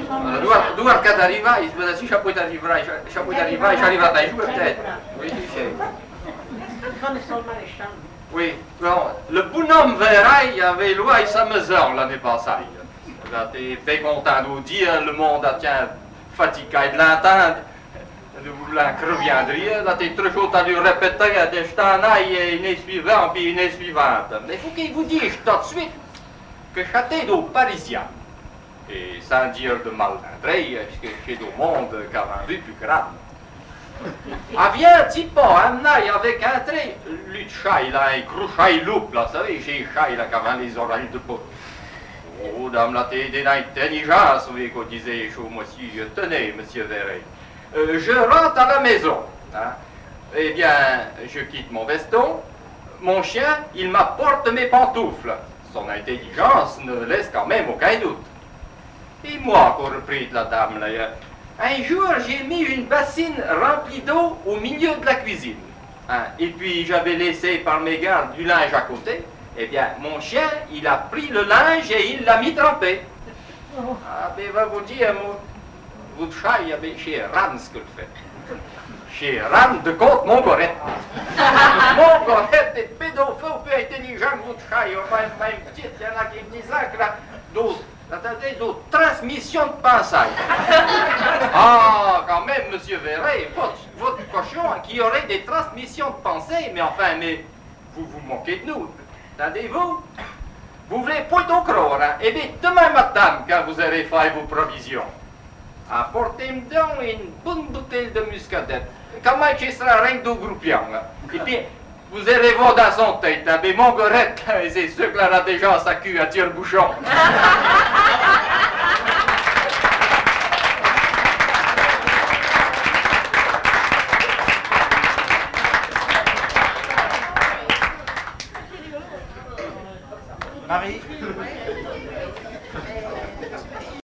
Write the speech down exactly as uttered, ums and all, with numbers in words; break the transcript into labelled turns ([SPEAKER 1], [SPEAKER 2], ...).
[SPEAKER 1] Due, due arcate arrivai, si c'è poi arriverai, c'è poi arriverai, c'è arrivata ai giù peut-être. Oui, tu sais. Oui, bon, le bonhomme Véraille avait loué sa maison l'année passée. J'étais bien content de vous dire, le monde a tient fatigué de l'entendre, de vous l'encreviendrier. Là, t'es trop chaud à lui répéter, je t'en aille une suivante, puis une suivante. Mais il faut qu'il vous dise tout de suite que j'étais au Parisien. Et sans dire de mal d'André, parce que chez le monde qui a vu plus grave. Avait un petit peu, un œil avec un trait, lui de chaille, là, un gros chaille loup, là, vous savez, j'ai un chaille, là, qui avait les oreilles de peau. Oh, dame, là, t'es d'intelligence, vous voyez qu'on disait, chaud, monsieur, tenez, monsieur Véret, euh, je rentre à la maison, hein. Eh bien, je quitte mon veston, mon chien, il m'apporte mes pantoufles. Son intelligence ne laisse quand même aucun doute. Et moi, qu'on reprit la dame, là, un jour, j'ai mis une bassine remplie d'eau au milieu de la cuisine. Hein, et puis, j'avais laissé par mes gardes du linge à côté. Eh bien, mon chien, il a pris le linge et il l'a mis trempé. Ah, ben, va vous dire, mon, votre chat, il y avait chez Ran ce que le fait. Chez Ran de côte Montgorette. Montgorette est pédophile, peu intelligent que votre chat. Il y a même, même petite, il y en a qui me disent que là, d'autres. Attendez, d'autres transmissions de pensée. Ah, quand même, monsieur Véret, votre, votre cochon qui aurait des transmissions de pensée, mais enfin, mais vous vous moquez de nous. Attendez-vous, vous voulez pas au croire, hein? Eh bien, demain matin, quand vous aurez fait vos provisions, apportez-moi donc une bonne bouteille de muscadette. Comment ce sera rien de groupion, hein? Et puis, vous allez voir dans son tête, hein, mais mon gorette, c'est sûr que là, a déjà sa cul à tire-bouchon.
[SPEAKER 2] Marie